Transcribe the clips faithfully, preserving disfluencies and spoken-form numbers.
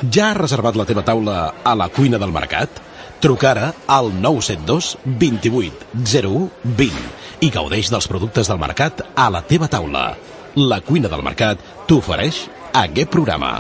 Ja has reservat la teva taula a la cuina del mercat? Truca ara al nou set dos, dos vuit, zero u, vint i gaudeix dels productes del mercat a la teva taula. La cuina del mercat t'ofereix aquest programa.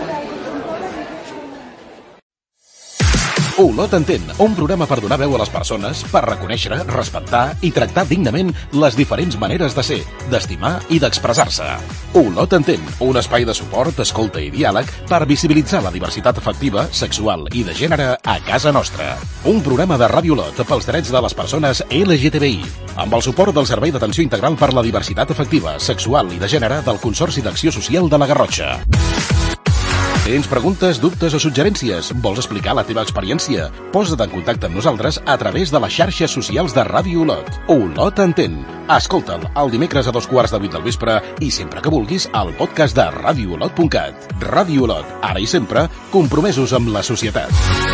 Olot Entén, un programa per donar veu a les persones, per reconèixer, respectar i tractar dignament les diferents maneres de ser, d'estimar i d'expressar-se. Olot Entén, un espai de suport, escolta i diàleg per visibilitzar la diversitat afectiva, sexual i de gènere a casa nostra. Un programa de Ràdio Olot pels drets de les persones L G T B I, amb el suport del Servei d'Atenció Integral per la Diversitat Afectiva, Sexual i de Gènere del Consorci d'Acció Social de la Garrotxa. Tens preguntes, dubtes o suggerències? Vols explicar la teva experiència? Posa't en contacte amb nosaltres a través de les xarxes socials de Ràdio Olot. Olot Entén. Escolta'l el dimecres a dos quarts de vuit del vespre i sempre que vulguis al podcast de ràdio olot punt cat. Ràdio Olot, ara i sempre, compromesos amb la societat.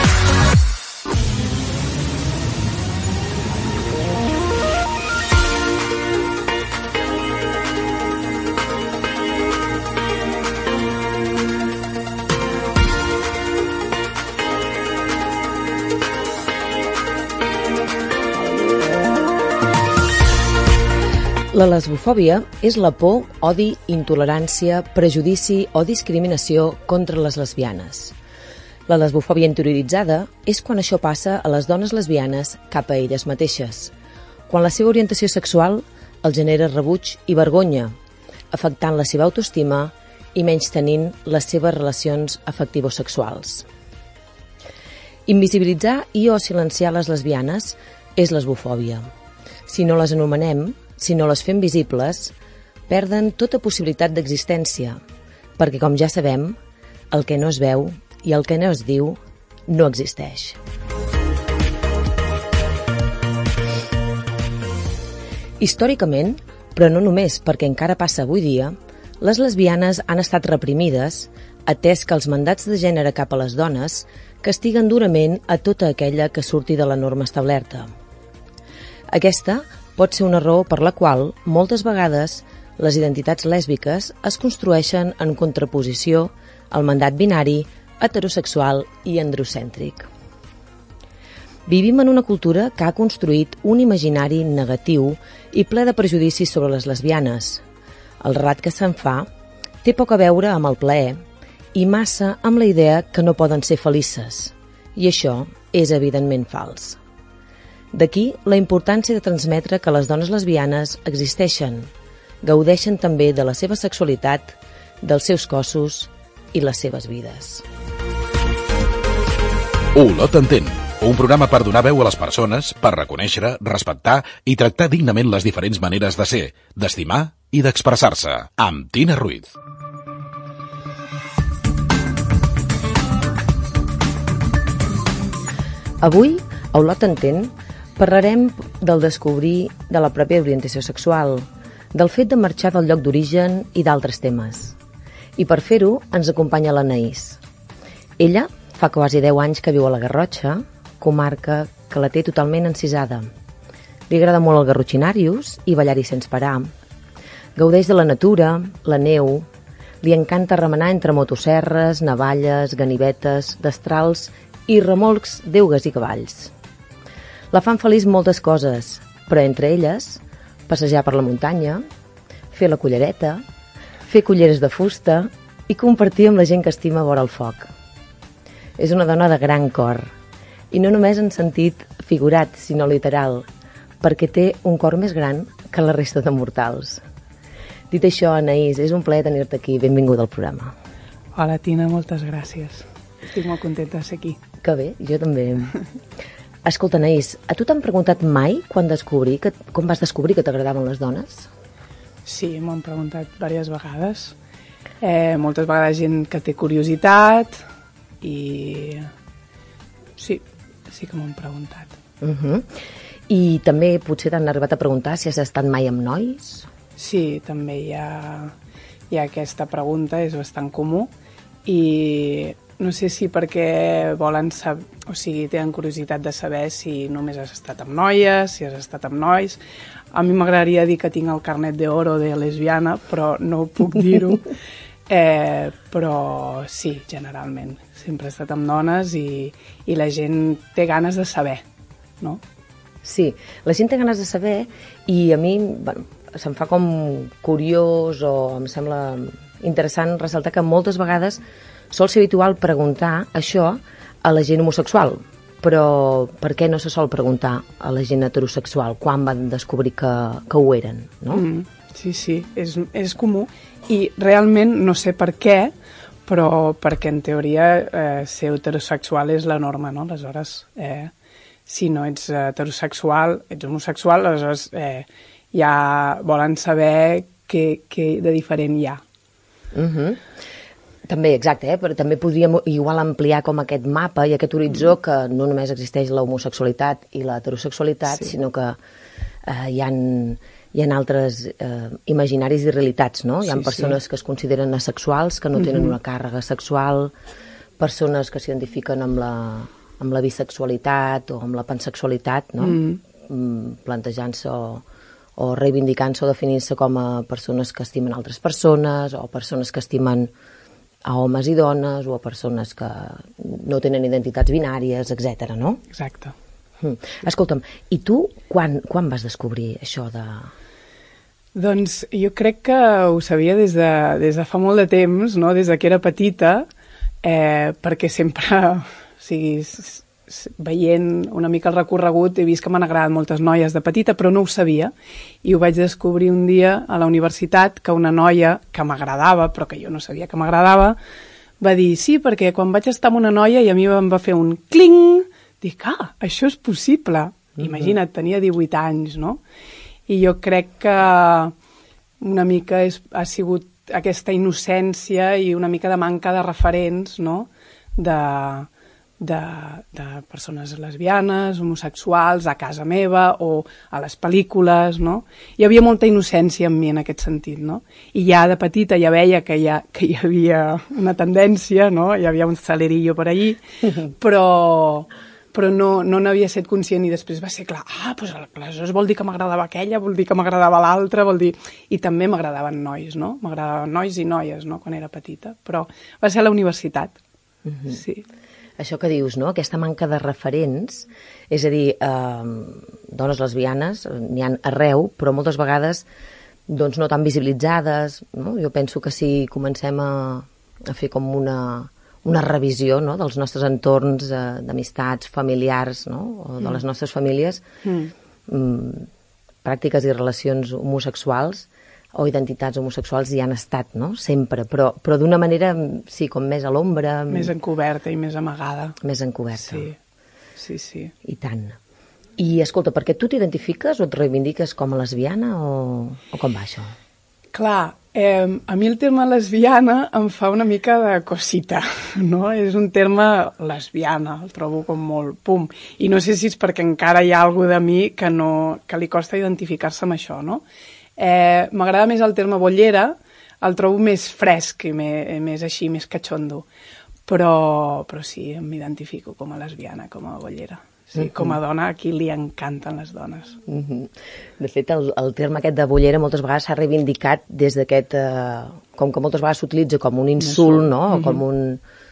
La lesbofòbia és la por, odi, intolerància, prejudici o discriminació contra les lesbianes. La lesbofòbia interioritzada és quan això passa a les dones lesbianes cap a elles mateixes, quan la seva orientació sexual els genera rebuig i vergonya, afectant la seva autoestima i menystenint les seves relacions afectivosexuals. Invisibilitzar i o silenciar les lesbianes és lesbofòbia. Si no les anomenem, si no les fem visibles, perden tota possibilitat d'existència, perquè, com ja sabem, el que no es veu i el que no es diu no existeix. Històricament, però no només perquè encara passa avui dia, les lesbianes han estat reprimides, atès que els mandats de gènere cap a les dones castiguen durament a tota aquella que surti de la norma establerta. Aquesta pot ser una raó per la qual, moltes vegades, les identitats lèsbiques es construeixen en contraposició al mandat binari, heterosexual i androcèntric. Vivim en una cultura que ha construït un imaginari negatiu i ple de prejudicis sobre les lesbianes. El relat que se'n fa té poc a veure amb el plaer i massa amb la idea que no poden ser felices, i això és evidentment fals. D'aquí la importància de transmetre que les dones lesbianes existeixen, gaudeixen també de la seva sexualitat, dels seus cossos i les seves vides. Olot Entén, un programa per donar veu a les persones, per reconèixer, respectar i tractar dignament les diferents maneres de ser, d'estimar i d'expressar-se, amb Tina Ruiz. Avui, a Olot Entén, parlarem del descobrir de la pròpia orientació sexual, del fet de marxar del lloc d'origen i d'altres temes. I per fer-ho ens acompanya l'Anaïs. Ella fa quasi deu anys que viu a la Garrotxa, comarca que la té totalment encisada. Li agrada molt el garrotxinarius i ballar-hi sense parar. Gaudeix de la natura, la neu, li encanta remenar entre motosserres, navalles, ganivetes, destrals i remolcs d'eugues i cavalls. La fan feliç moltes coses, però entre elles, passejar per la muntanya, fer la cullereta, fer culleres de fusta i compartir amb la gent que estima vora el foc. És una dona de gran cor, i no només en sentit figurat, sinó literal, perquè té un cor més gran que la resta de mortals. Dit això, Anaïs, és un plaer tenir-te aquí. Benvinguda al programa. Hola, Tina, moltes gràcies. Estic molt contenta de ser aquí. Que bé, jo també. Escolta, Anaïs, a tu t'han preguntat mai quan descobrir que, com vas descobrir que t'agradaven les dones? Sí, m'han preguntat diverses vegades. Eh, moltes vegades gent que té curiositat i sí, sí que m'han preguntat. Uh-huh. I també potser t'han arribat a preguntar si has estat mai amb nois? Sí, també hi ha, hi ha aquesta pregunta, és bastant comú i no sé si perquè volen saber, o sigui, tenen curiositat de saber si només has estat amb noies, si has estat amb nois. A mi m'agradaria dir que tinc el carnet d'oro de lesbiana, però no puc dir-ho. Eh, però sí, generalment. Sempre he estat amb dones i, i la gent té ganes de saber, no? Sí, la gent té ganes de saber i a mi, bueno, se'm fa com curiós o em sembla interessant ressaltar que moltes vegades sol ser habitual preguntar això a la gent homosexual, però per què no se sol preguntar a la gent heterosexual quan van descobrir que, que ho eren, no? Mm, sí, sí, és, és comú i realment no sé per què, però perquè en teoria eh, ser heterosexual és la norma, no? Aleshores, eh, si no ets heterosexual, ets homosexual, aleshores eh, ja volen saber què, què de diferent hi ha. Uh-huh. També, exacte, eh? Però també podríem igual ampliar com aquest mapa i aquest horitzó que no només existeix la homosexualitat i la heterosexualitat, sí. sinó que eh, hi ha... hi ha altres eh, imaginaris i realitats, no? Hi ha sí, persones sí. que es consideren asexuals, que no tenen mm-hmm. una càrrega sexual, persones que s'identifiquen amb la, amb la bisexualitat o amb la pansexualitat, no? Mm. Plantejant-se o, o reivindicant-se o definint-se com a persones que estimen altres persones o persones que estimen a homes i dones o a persones que no tenen identitats binàries, etcètera, no? Exacte. Mm. Escolta'm, i tu quan, quan vas descobrir això de... Doncs jo crec que ho sabia des de, des de fa molt de temps, no? Des de que era petita, eh, perquè sempre, o sigui, veient una mica el recorregut he vist que m'han agradat moltes noies de petita, però no ho sabia, i ho vaig descobrir un dia a la universitat que una noia que m'agradava, però que jo no sabia que m'agradava, va dir, sí, perquè quan vaig estar amb una noia i a mi em va fer un cling. Dic, ah, això és possible. Mm-hmm. Imagina't, tenia divuit anys, no? I jo crec que una mica és, ha sigut aquesta innocència i una mica de manca de referents, no? De, de, de persones lesbianes, homosexuals, a casa meva o a les pel·lícules, no? Hi havia molta innocència en mi en aquest sentit, no? I ja de petita ja veia que hi, ha, que hi havia una tendència, no? Hi havia un celerillo per allí, però... però no, no n'havia set conscient i després va ser clar, ah, doncs aleshores vol dir que m'agradava aquella, vol dir que m'agradava l'altra, vol dir... I també m'agradaven nois, no? M'agradaven nois i noies, no?, quan era petita, però va ser a la universitat, mm-hmm. sí. Això que dius, no?, aquesta manca de referents, és a dir, eh, dones lesbianes n'hi ha arreu, però moltes vegades doncs no tan visibilitzades, no? Jo penso que si comencem a, a fer com una... una revisió, no?, dels nostres entorns eh, d'amistats, familiars, no?, o de les nostres famílies, mm. Mm, pràctiques i relacions homosexuals o identitats homosexuals hi han estat, no?, sempre, però, però d'una manera, sí, com més a l'ombra... Més encoberta i més amagada. Més encoberta. Sí, sí, sí. I tant. I, escolta, perquè tu t'identifiques o et reivindiques com a lesbiana o, o com va això? Clar, eh, a mi el terme lesbiana em fa una mica de cosita, no? És un terme lesbiana, el trobo com molt pum. I no sé si és perquè encara hi ha alguna de mi que, no, que li costa identificar-se amb això, no? Eh, M'agrada més el terme bollera, el trobo més fresc i més, més així, més catxondo. Però, però sí, m'identifico com a lesbiana, com a bollera. Sí, mm-hmm. Com a dona, a qui li encanten les dones. Mm-hmm. De fet, el, el terme aquest de bollera moltes vegades s'ha reivindicat des d'aquest... Eh, com que moltes vegades s'utilitza com un insult, no? Mm-hmm. O com un...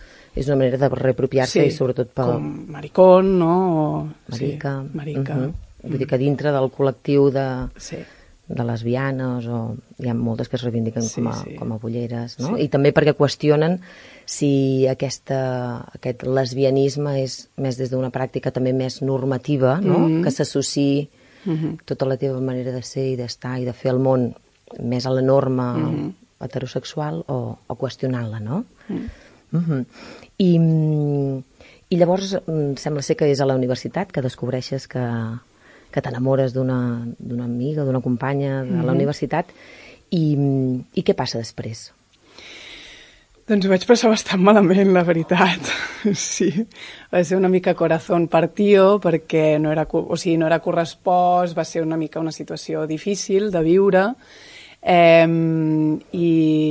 És una manera de reapropiar-se sí, i sobretot pel... com maricón, no? O... Marica. Sí, marica. Mm-hmm. Vull dir que dintre del col·lectiu de... Sí. de lesbianes, o hi ha moltes que es reivindiquen sí, com, a, sí. com a bolleres, no? Sí. I també perquè qüestionen si aquesta, aquest lesbianisme és més des d'una pràctica també més normativa, no? Mm-hmm. Que s'associï mm-hmm. tota la teva manera de ser i d'estar i de fer el món més a la norma mm-hmm. heterosexual o, o qüestionant-la, no? Mm-hmm. Mm-hmm. I, I llavors sembla ser que és a la universitat que descobreixes que que t'enamores d'una d'una amiga, d'una companya de mm-hmm. la universitat, i, i què passa després? Doncs ho vaig passar bastant malament, la veritat. Sí, va ser una mica corazón partido, perquè no era, o sigui, no era correspost, va ser una mica una situació difícil de viure, eh, i,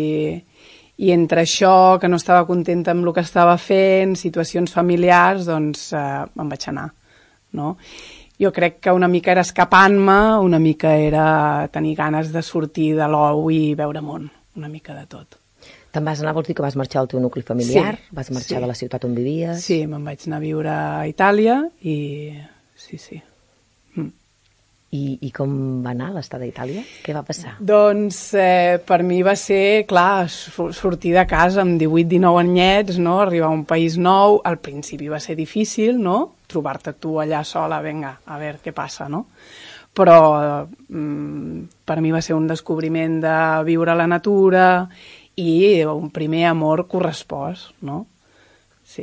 i entre això, que no estava contenta amb el que estava fent, situacions familiars, doncs eh, me'n vaig anar, no? Jo crec que una mica era escapant-me, una mica era tenir ganes de sortir de l'ou i veure món, una mica de tot. Te'n vas anar, vols dir que vas marxar del teu nucli familiar? Sí, vas marxar sí. de la ciutat on vivies? Sí, me'n vaig anar a viure a Itàlia i sí, sí. Mm. I, I com va anar l'estat a Itàlia? Què va passar? Doncs eh, per mi va ser, clar, sortir de casa amb divuit dinou anyets, no? Arribar a un país nou, al principi va ser difícil, no? Trobar-te tu allà sola, vinga, a veure què passa, no? Però mm, per mi va ser un descobriment de viure a la natura i un primer amor correspost, no? Sí.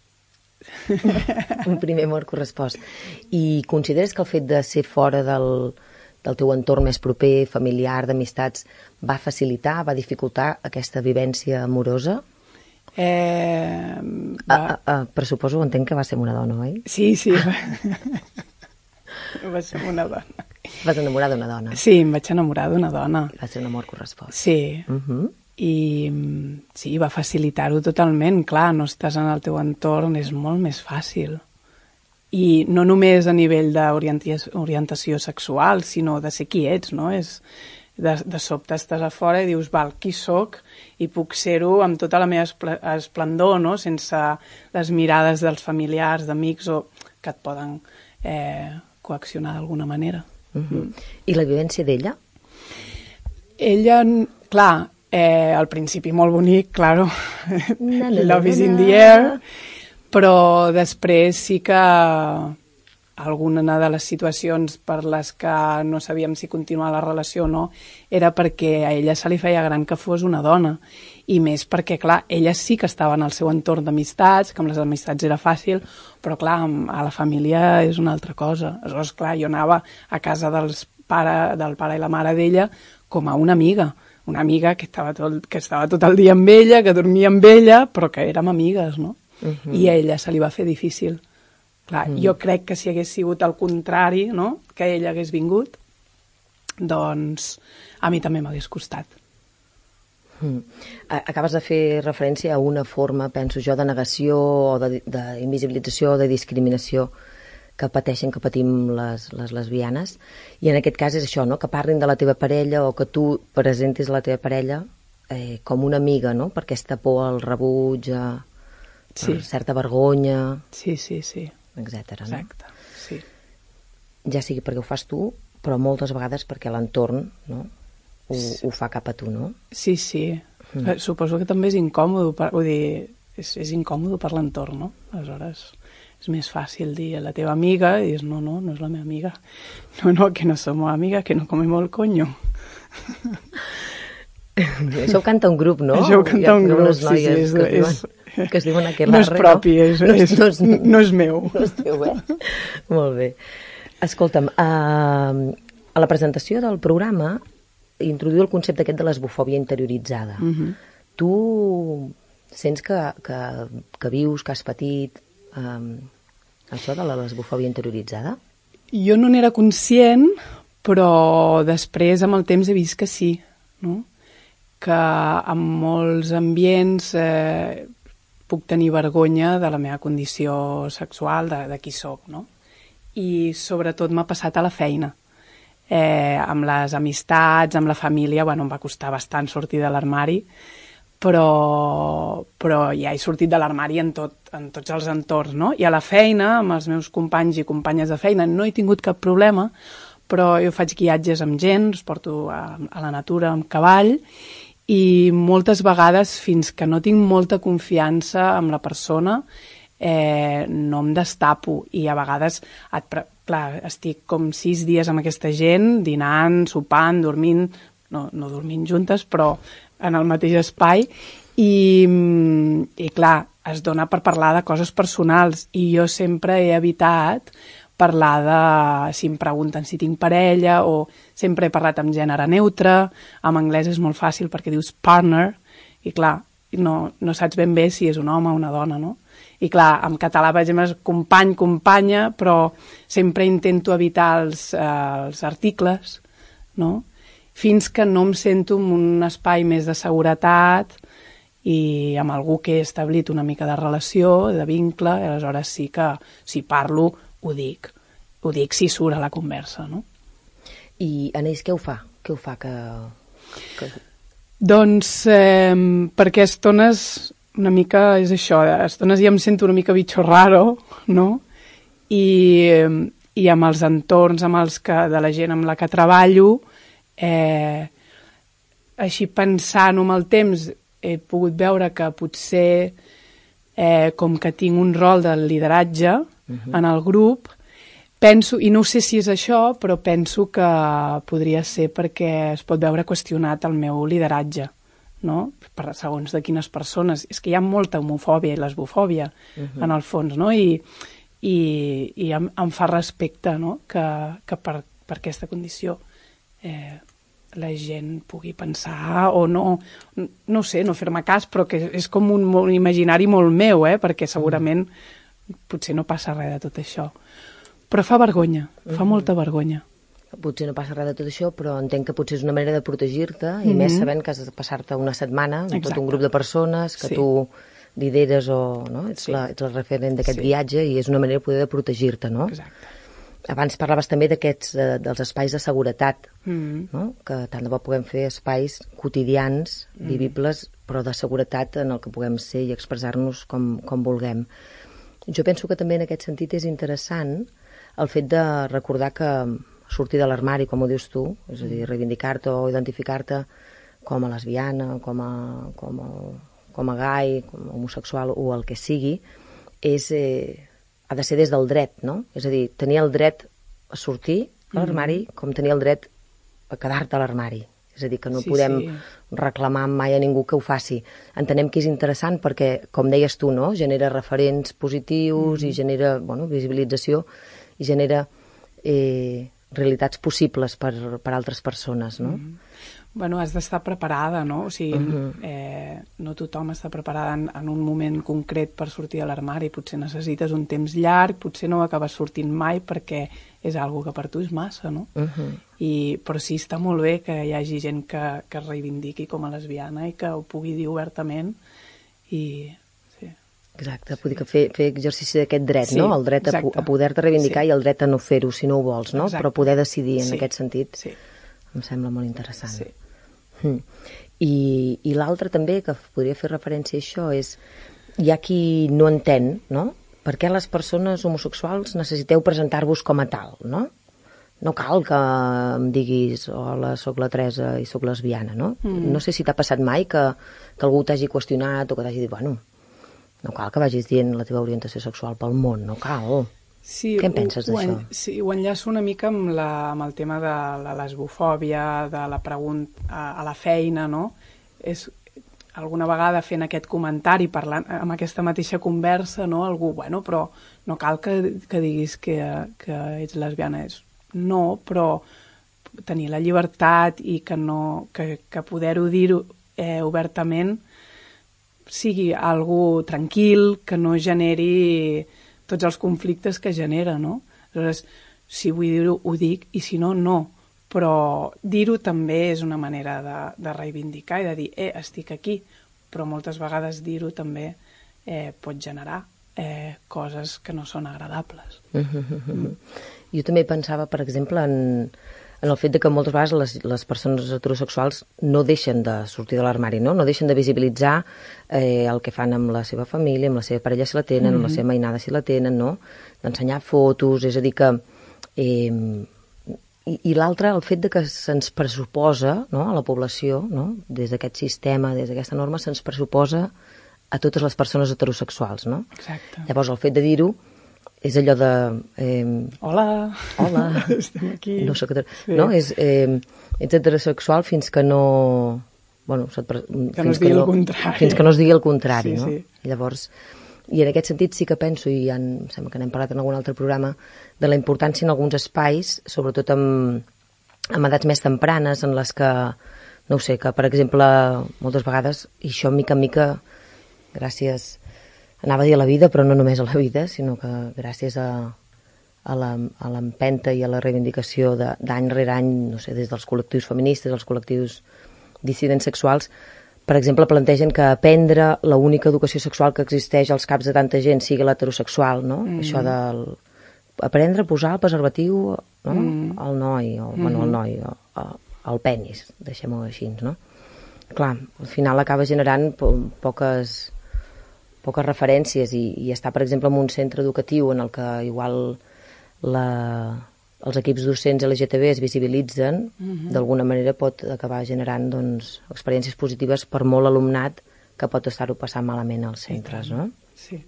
Un primer amor correspost. I consideres que el fet de ser fora del, del teu entorn més proper, familiar, d'amistats, va facilitar, va dificultar aquesta vivència amorosa? Eh, va... va... A, a, però suposo, entenc que va ser una dona, oi? Sí, sí. Va ser una dona. Vas enamorar d'una dona? Sí, em vaig enamorar d'una dona. Va ser un amor correspost. Sí. Uh -huh. I sí, va facilitar-ho totalment. Clar, no estàs en el teu entorn, és molt més fàcil. I no només a nivell d'orientació sexual, sinó de ser qui ets, no? És, de, de sobte estàs a fora i dius, val, qui sóc? I puc ser-ho amb tota la meva esplendor, no? Sense les mirades dels familiars, d'amics, o que et poden eh, coaccionar d'alguna manera. Uh -huh. mm. I la vivència d'ella? Ella, clar, eh, al principi molt bonic, claro, na, na, love is in na. the air, però després sí que alguna de les situacions per les que no sabíem si continuar la relació o no, era perquè a ella se li feia gran que fos una dona, i més perquè, clar, ella sí que estava en el seu entorn d'amistats, que amb les amistats era fàcil, però, clar, a la família és una altra cosa. Aleshores, clar, jo anava a casa dels pare, del pare i la mare d'ella com a una amiga, una amiga que estava, tot, que estava tot el dia amb ella, que dormia amb ella, però que érem amigues, no? Uh-huh. I a ella se li va fer difícil. Clar, uh-huh. Jo crec que si hagués sigut el contrari, no?, que ella hagués vingut, doncs a mi també m'hagués costat. Mm. Acabes de fer referència a una forma, penso jo, de negació o d'invisibilització o de discriminació que pateixen, que patim les, les lesbianes, i en aquest cas és això, no?, que parlin de la teva parella o que tu presentis la teva parella eh, com una amiga, no?, per aquesta por al rebuig, a, sí. a certa vergonya... Sí, sí, sí. Etcètera, no? Exacte, sí. Ja sigui perquè ho fas tu, però moltes vegades perquè l'entorn, no?, ho, ho fa cap a tu, no? Sí, sí. Mm. Suposo que també és incòmode, per, vull dir, és, és incòmode per l'entorn, no? Aleshores, és més fàcil dir a la teva amiga i dius, no, no, no és la meva amiga. No, no, que no som amiga, que no comem el coño. Això ho canta un grup, no? Això ho canta un grup, sí, sí. És, que, es és, diuen, que es diuen aquelarre, no és propi, no? És, no, és, no, és, no és meu. No és teu, eh? Molt bé. Escolta'm, uh, a la presentació del programa introduïu el concepte aquest de l'esbofòbia interioritzada. Uh -huh. Tu sents que, que, que vius, que has patit um, això de l'esbofòbia interioritzada? Jo no n'era conscient, però després amb el temps he vist que sí, no? Que en molts ambients eh, puc tenir vergonya de la meva condició sexual, de, de qui soc, no? I sobretot m'ha passat a la feina. Eh, amb les amistats, amb la família, bueno, em va costar bastant sortir de l'armari, però, però ja he sortit de l'armari en, tot, en tots els entorns, no? I a la feina, amb els meus companys i companyes de feina, no he tingut cap problema, però jo faig guiatges amb gent, els porto a, a la natura amb cavall, i moltes vegades, fins que no tinc molta confiança amb la persona, eh, no em destapo, i a vegades et pre clar, estic com sis dies amb aquesta gent, dinant, sopant, dormint, no, no dormint juntes, però en el mateix espai, i, i clar, es dona per parlar de coses personals, i jo sempre he evitat parlar de, si em pregunten si tinc parella, o sempre he parlat amb gènere neutre, en anglès és molt fàcil perquè dius partner, i clar, no, no saps ben bé si és un home o una dona, no? I clar, en català, per exemple, és company, companya, però sempre intento evitar els, eh, els articles, no? Fins que no em sento en un espai més de seguretat i amb algú que he establit una mica de relació, de vincle, i aleshores sí que, si parlo, ho dic. Ho dic si surt a la conversa, no? I Anais, què ho fa? Què ho fa que... que... Doncs eh, perquè a estones una mica és això, a estones ja em sento una mica bicho raro, no? I, i amb els entorns amb els que, de la gent amb la que treballo, eh, així pensant amb el temps he pogut veure que potser eh, com que tinc un rol de lideratge uh-huh. en el grup, penso, i no sé si és això, però penso que podria ser perquè es pot veure qüestionat el meu lideratge, no? Per, segons de quines persones. És que hi ha molta homofòbia i lesbofòbia, uh-huh. en el fons, no? I, i, i em, em fa respecte, no? Que, que per, per aquesta condició eh, la gent pugui pensar o no, no sé, no fer-me cas, però que és com un, un imaginari molt meu, eh? Perquè segurament potser no passa res de tot això. Però fa vergonya, fa mm-hmm. molta vergonya. Potser no passa res de tot això, però entenc que potser és una manera de protegir-te, i mm-hmm. més sabent que has de passar-te una setmana amb tot un grup de persones, que sí. tu lideres o no? ets, sí. la, ets el referent d'aquest sí. viatge, i és una manera de poder de protegir-te, no? Exacte. Abans parlaves també d'aquests, eh, dels espais de seguretat, mm-hmm. no? Que tant de bo puguem fer espais quotidians, mm-hmm. vivibles, però de seguretat en el que puguem ser i expressar-nos com, com vulguem. Jo penso que també en aquest sentit és interessant el fet de recordar que sortir de l'armari, com ho dius tu, és a dir, reivindicar-te o identificar-te com a lesbiana, com a, com a, com a gai, com a homosexual o el que sigui, és, eh, ha de ser des del dret, no? És a dir, tenir el dret a sortir de l'armari mm. com tenir el dret a quedar-te a l'armari. És a dir, que no sí, podem sí. reclamar mai a ningú que ho faci. Entenem que és interessant perquè, com deies tu, no? Genera referents positius mm. i genera, bueno, visibilització i genera eh, realitats possibles per, per altres persones, no? Mm. Bueno, has d'estar preparada, no? O sigui, uh-huh. eh, no tothom està preparada en, en un moment concret per sortir de l'armari. Potser necessites un temps llarg, potser no acabes sortint mai perquè és algo que per tu és massa, no? Uh-huh. I, però sí, està molt bé que hi hagi gent que, que es reivindiqui com a lesbiana i que ho pugui dir obertament i... Exacte, vull dir que fer, fer exercici d'aquest dret, sí, no? El dret a, a poder-te reivindicar sí. i el dret a no fer-ho si no ho vols, no? Exacte. Però poder decidir en sí. aquest sentit sí. em sembla molt interessant. Sí. Mm. I, i l'altre també, que podria fer referència a això, és hi ha qui no entén, no? Per què les persones homosexuals necessiteu presentar-vos com a tal, no? No cal que em diguis hola, soc la Teresa i soc lesbiana, no? Mm. No sé si t'ha passat mai que, que algú t'hagi qüestionat o que t'hagi dit, bueno, no cal que vagis dient la teva orientació sexual pel món, no cal. Sí, què en penses d'això? Sí, ho enllaço una mica amb, la, amb el tema de la lesbofòbia, de la pregunta a, a la feina, no? És alguna vegada fent aquest comentari, parlant amb aquesta mateixa conversa, no? Algú, bueno, però no cal que, que diguis que, que ets lesbiana. És, no, però tenir la llibertat i que, no, que, que poder-ho dir eh, obertament sigui algo tranquil, que no generi tots els conflictes que genera, no? Aleshores, si vull dir-ho, ho dic, i si no, no. Però dir-ho també és una manera de, de reivindicar i de dir, eh, estic aquí, però moltes vegades dir-ho també eh, pot generar eh, coses que no són agradables. Mm-hmm. Mm. Jo també pensava, per exemple, en... en el fet de que moltes vegades les, les persones heterosexuals no deixen de sortir de l'armari, no? No deixen de visibilitzar eh, el que fan amb la seva família, amb la seva parella si la tenen, mm-hmm. amb la seva mainada si la tenen, no? D'ensenyar fotos, és a dir que... Eh, i i l'altre, el fet de que se'ns pressuposa, no?, a la població, no?, des d'aquest sistema, des d'aquesta norma, se'ns pressuposa a totes les persones heterosexuals, no? Exacte. Llavors, el fet de dir-ho és allò de... Eh, hola, hola, estem aquí. No, soc, sí. no? És, eh, ets heterosexual fins que no... Bueno, que no es digui no, el contrari. Fins que no es digui el contrari, sí, no? Sí. Llavors, i en aquest sentit sí que penso, i ja em sembla que n'hem parlat en algun altre programa, de la importància en alguns espais, sobretot amb, amb edats més tempranes, en les que, no ho sé, que per exemple, moltes vegades, i això mica en mica, gràcies... anava a dir a la vida, però no només a la vida, sinó que gràcies a, a l'empenta i a la reivindicació d'any rere any, no sé, des dels col·lectius feministes, els col·lectius dissidents sexuals, per exemple, plantegen que aprendre l'única educació sexual que existeix als caps de tanta gent sigui l'heterosexual, no? Mm. Això de aprendre a posar el preservatiu, no? Mm. al noi, o, mm. bueno, al noi, o, o, al penis, deixem-ho així, no? clar, al final acaba generant po poques, poques referències i, i estar, per exemple, en un centre educatiu en el que igual la, els equips docents L G T B es visibilitzen, mm-hmm. d'alguna manera pot acabar generant doncs, experiències positives per molt alumnat que pot estar-ho passant malament als centres, no? Sí.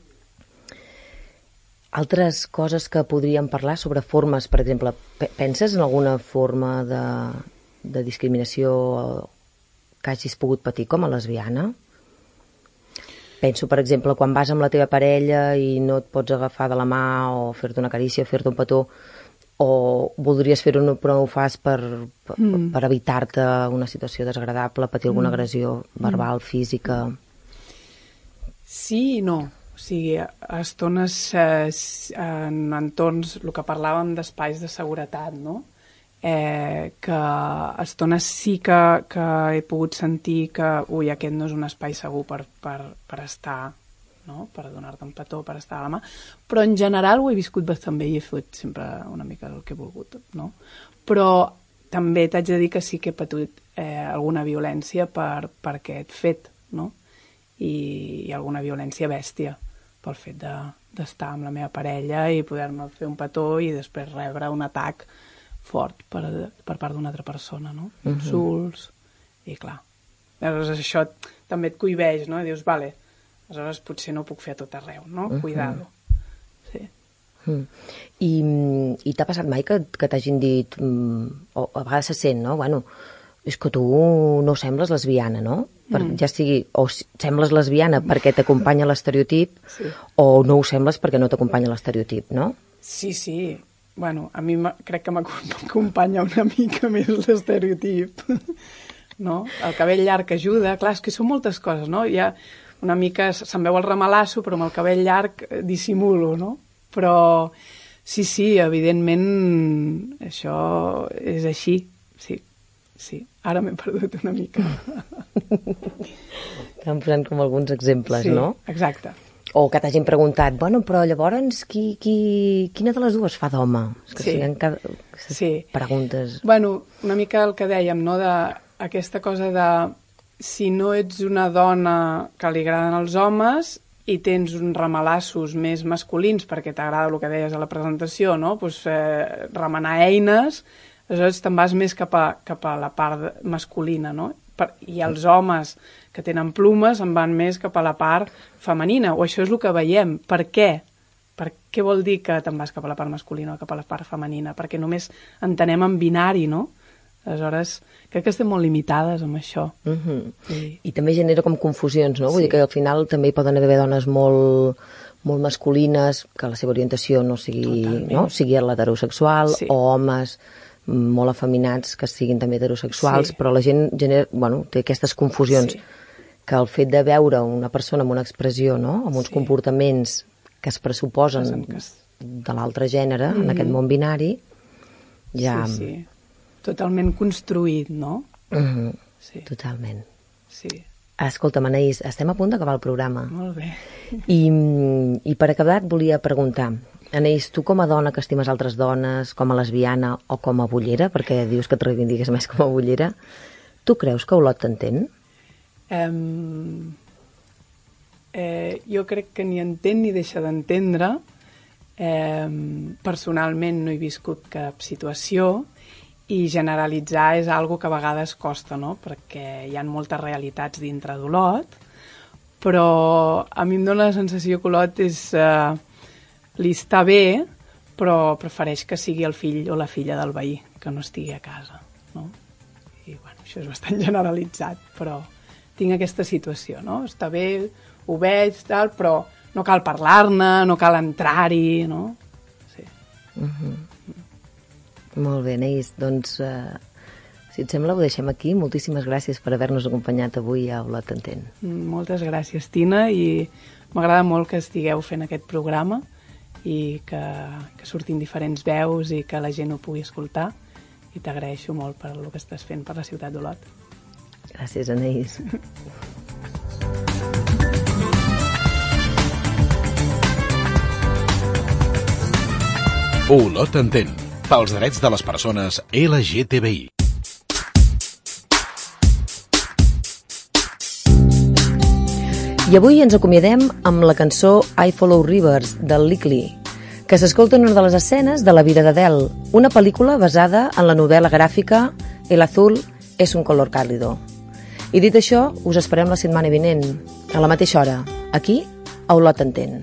Altres coses que podríem parlar sobre formes, per exemple, penses en alguna forma de, de discriminació que hagis pogut patir com a lesbiana? Penso, per exemple, quan vas amb la teva parella i no et pots agafar de la mà o fer-te una carícia o fer-te un petó, o voldries fer-ho però no ho fas per, per, mm. per evitar-te una situació desagradable, patir alguna mm. agressió verbal, física? Sí i no. O sigui, a estones eh, en entorns, el que parlàvem d'espais de seguretat, no? Eh, que a estones sí que, que he pogut sentir que ui, aquest no és un espai segur per, per, per estar, no? Per donar-te un petó, per estar a la mà, però en general ho he viscut bastant bé i he fet sempre una mica el que he volgut, no? Però també t'haig de dir que sí que he patut eh, alguna violència per, per aquest fet, no? I, i alguna violència bèstia pel fet d'estar amb la meva parella i poder-me fer un petó i després rebre un atac fort per, per part d'una altra persona, no? Uh-huh. Insults, i clar. Llavors això també et cohibeix, no? I dius, vale, aleshores potser no ho puc fer a tot arreu, no? Uh-huh. Cuidado. Sí. Uh-huh. I, i t'ha passat mai que, que t'hagin dit, o a vegades se sent, no? Bueno, és que tu no sembles lesbiana, no? Per, mm. Ja sigui, o sembles lesbiana perquè t'acompanya l'estereotip, sí. o no ho sembles perquè no t'acompanya l'estereotip, no? Sí, sí. Bueno, a mi crec que m'acompanya una mica més l'estereotip, no? El cabell llarg ajuda, clar, és que són moltes coses, no? Hi ha una mica, se'n veu el ramalasso, però amb el cabell llarg dissimulo, no? Però sí, sí, evidentment això és així, sí. Sí, ara m'he perdut una mica. Estan posant com alguns exemples, sí, no? Exacte. O que t'hagin preguntat, bueno, però llavors qui, qui, quina de les dues fa d'home? És que sí. siguin cada... sí. preguntes... Bueno, una mica el que dèiem, no? De aquesta cosa de si no ets una dona que li agraden els homes i tens uns ramalassos més masculins perquè t'agrada el que deies a la presentació, no? Pues, eh, remenar eines... Aleshores te'n vas més cap a, cap a la part masculina, no? Per, i els homes que tenen plomes en van més cap a la part femenina, o això és el que veiem. Per què? Per què vol dir que te'n vas cap a la part masculina o cap a la part femenina? Perquè només entenem en binari, no? Aleshores, crec que estem molt limitades amb això. Uh-huh. I... I també genera com confusions, no? Sí. Vull dir que al final també hi poden haver dones molt, molt masculines, que la seva orientació no sigui, no? sigui l'heterosexual, sí. o homes molt afeminats que siguin també heterosexuals, sí. però la gent genera, bueno, té aquestes confusions, sí. que el fet de veure una persona amb una expressió, no? amb uns sí. comportaments que es pressuposen que es... de l'altre gènere, mm-hmm. en aquest món binari, ja... Sí, sí. Totalment construït, no? Mm-hmm. Sí. Totalment. Sí. Escolta'm, Anaïs, estem a punt d'acabar el programa. Molt bé. I, i per acabar et volia preguntar, Anaïs, tu com a dona que estimes altres dones, com a lesbiana o com a bollera, perquè dius que et reivindiques més com a bollera, tu creus que Olot t'entén? Um, eh, jo crec que ni entén ni deixa d'entendre. Um, personalment no he viscut cap situació i generalitzar és algo que a vegades costa, no? Perquè hi ha moltes realitats dintre d'Olot, però a mi em dóna la sensació que Olot és... Uh, li està bé, però prefereix que sigui el fill o la filla del veí, que no estigui a casa, no? I, bueno, això és bastant generalitzat, però tinc aquesta situació, no? Està bé, ho veig, tal, però no cal parlar-ne, no cal entrar-hi, no? Sí. Uh-huh. Molt bé, Anaïs, doncs, eh, si et sembla, ho deixem aquí. Moltíssimes gràcies per haver-nos acompanyat avui a Olot t'entén. Moltes gràcies, Tina, i m'agrada molt que estigueu fent aquest programa i que, que surtin diferents veus i que la gent ho pugui escoltar, i t'agraeixo molt per el que estàs fent per la ciutat d'Olot. Gràcies, Anaïs. Olot t'entén, pels drets de les persones L G T B I. I avui ens acomiadem amb la cançó I Follow Rivers, del Likely, que s'escolta en una de les escenes de la vida d'Adele, una pel·lícula basada en la novel·la gràfica El azul es un color cálido. I dit això, us esperem la setmana vinent, a la mateixa hora, aquí, a Olot Entén.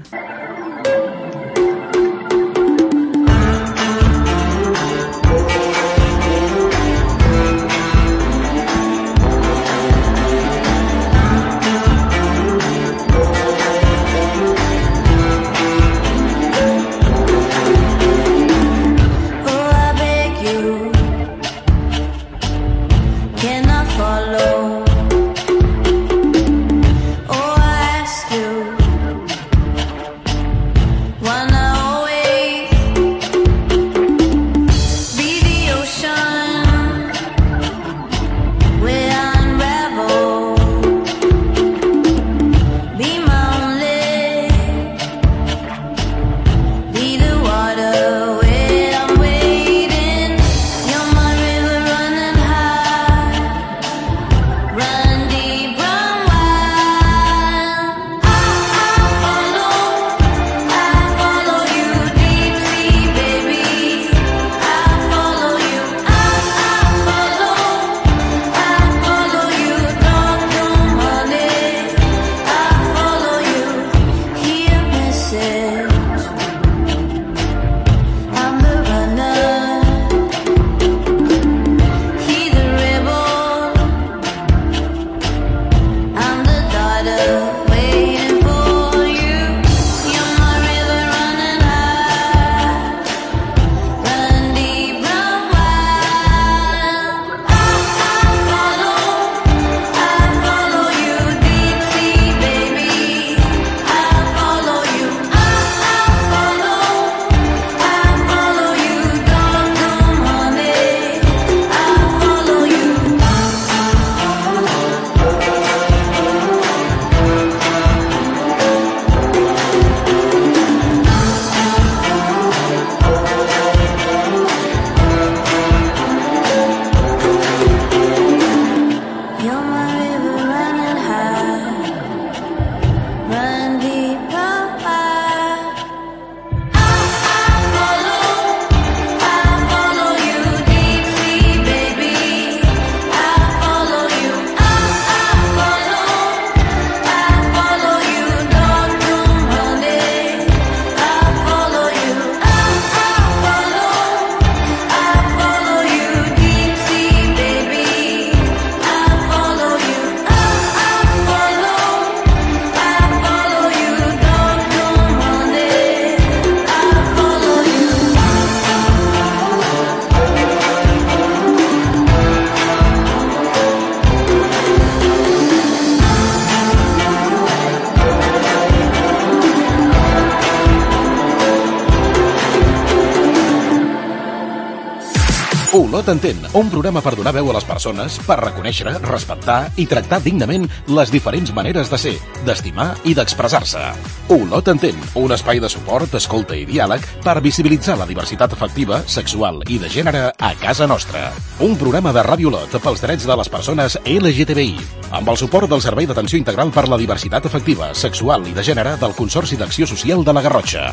Olot Entén, un programa per donar veu a les persones, per reconèixer, respectar i tractar dignament les diferents maneres de ser, d'estimar i d'expressar-se. Olot Entén, un espai de suport, escolta i diàleg per visibilitzar la diversitat afectiva, sexual i de gènere a casa nostra. Un programa de Ràdio Olot pels drets de les persones L G T B I, amb el suport del Servei d'Atenció Integral per la Diversitat Afectiva, Sexual i de Gènere del Consorci d'Acció Social de la Garrotxa.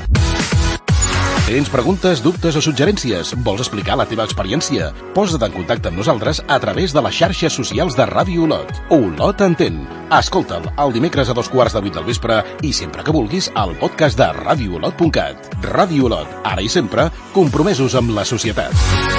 Tens preguntes, dubtes o suggerències? Vols explicar la teva experiència? Posa't en contacte amb nosaltres a través de les xarxes socials de Ràdio Olot. Olot Entén. Escolta'l el dimecres a dos quarts de vuit del vespre i sempre que vulguis al podcast de ràdio olot punt cat. Ràdio Olot, ara i sempre, compromesos amb la societat.